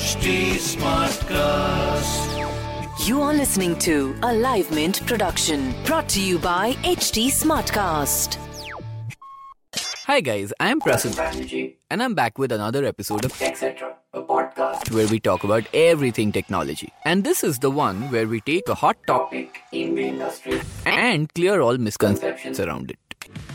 HT Smartcast. You are listening to a Live Mint production brought to you by HT Smartcast. Hi guys, I am Prasid and I'm back with another episode of etc. a podcast where we talk about everything technology. And this is the one where we take a hot topic in the industry and clear all misconceptions around it.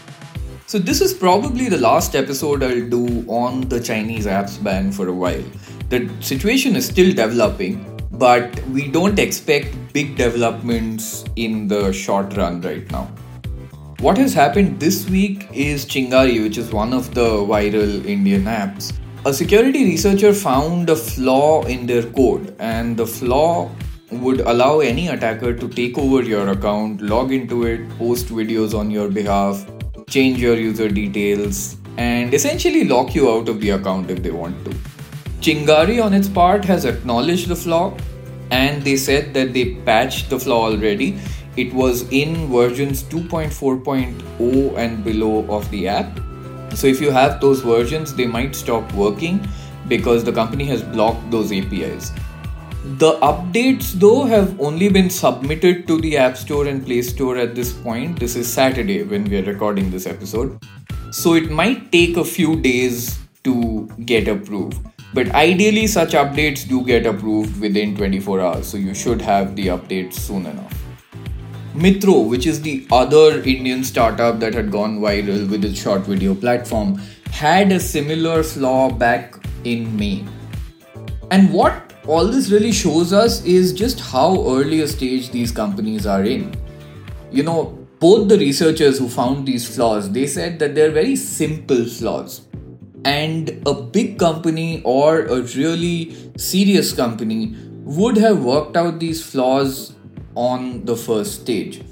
So this is probably the last episode I'll do on the Chinese apps ban for a while. The situation is still developing, but we don't expect big developments in the short run right now. What has happened this week is Chingari, which is one of the viral Indian apps. A security researcher found a flaw in their code, and the flaw would allow any attacker to take over your account, log into it, post videos on your behalf, change your user details, and essentially lock you out of the account if they want to. Chingari on its part has acknowledged the flaw, and they said that they patched the flaw already. It was in versions 2.4.0 and below of the app. So if you have those versions, they might stop working because the company has blocked those APIs. The updates though have only been submitted to the App Store and Play Store at this point. This is Saturday when we are recording this episode. So it might take a few days to get approved. But ideally such updates do get approved within 24 hours. So you should have the updates soon enough. Mitro, which is the other Indian startup that had gone viral with its short video platform, had a similar flaw back in May. And what all this really shows us is just how early a stage these companies are in. You know, both the researchers who found these flaws, they said that they're very simple flaws. And a big company or a really serious company would have worked out these flaws on the first stage.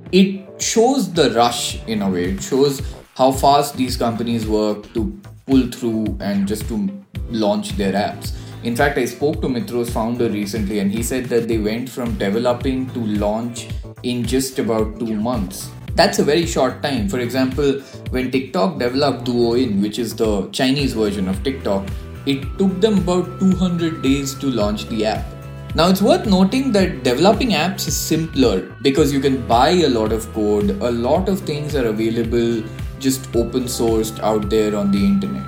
It shows the rush in a way. It shows how fast these companies work to pull through and just to launch their apps. In fact, I spoke to Mitro's founder recently and he said that they went from developing to launch in just about 2 months. That's a very short time. For example, when TikTok developed Douyin, which is the Chinese version of TikTok, it took them about 200 days to launch the app. Now, it's worth noting that developing apps is simpler because you can buy a lot of code. A lot of things are available just open sourced out there on the internet.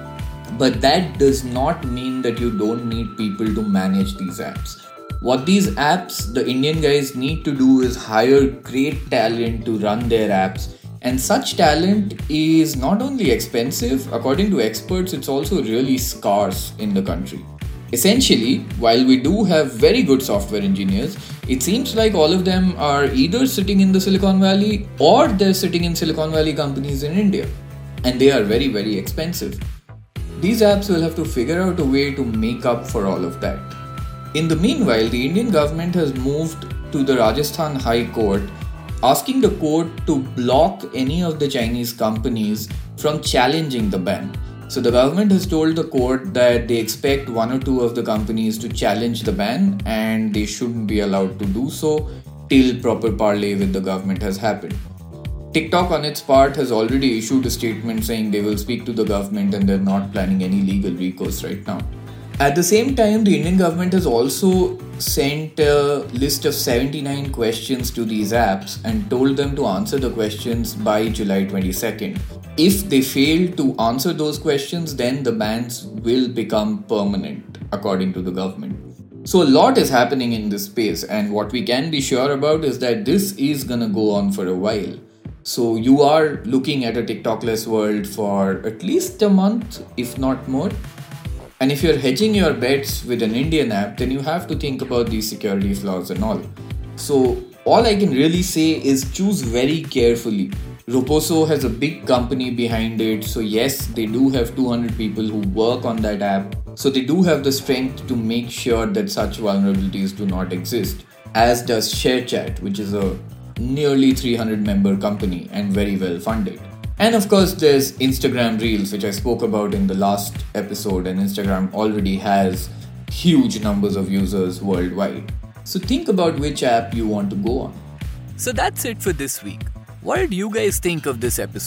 But that does not mean that you don't need people to manage these apps. What these apps, the Indian guys need to do is hire great talent to run their apps. And such talent is not only expensive, according to experts, it's also really scarce in the country. Essentially, while we do have very good software engineers, it seems like all of them are either sitting in the Silicon Valley or they're sitting in Silicon Valley companies in India. And they are very, very expensive. These apps will have to figure out a way to make up for all of that. In the meanwhile, the Indian government has moved to the Rajasthan High Court, asking the court to block any of the Chinese companies from challenging the ban. So the government has told the court that they expect one or two of the companies to challenge the ban and they shouldn't be allowed to do so till proper parley with the government has happened. TikTok on its part has already issued a statement saying they will speak to the government and they're not planning any legal recourse right now. At the same time, the Indian government has also sent a list of 79 questions to these apps and told them to answer the questions by July 22nd. If they fail to answer those questions, then the bans will become permanent, according to the government. So a lot is happening in this space, and what we can be sure about is that this is gonna go on for a while. So you are looking at a TikTok-less world for at least a month, if not more. And if you're hedging your bets with an Indian app, then you have to think about these security flaws and all. So all I can really say is choose very carefully. Roposo has a big company behind it. So yes, they do have 200 people who work on that app. So they do have the strength to make sure that such vulnerabilities do not exist. As does ShareChat, which is a nearly 300 member company and very well funded. And of course, there's Instagram Reels, which I spoke about in the last episode, and Instagram already has huge numbers of users worldwide. So think about which app you want to go on. So that's it for this week. What did you guys think of this episode?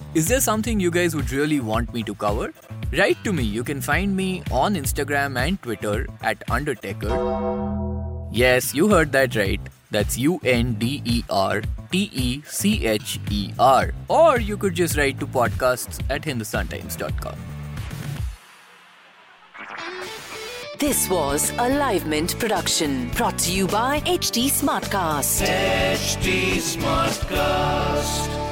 Is there something you guys would really want me to cover? Write to me. You can find me on Instagram and Twitter at Undertaker. Yes, you heard that right. That's UNDERTECHER. Or you could just write to podcasts@hindustantimes.com. This was a Live Mint production brought to you by HT Smartcast. HT Smartcast.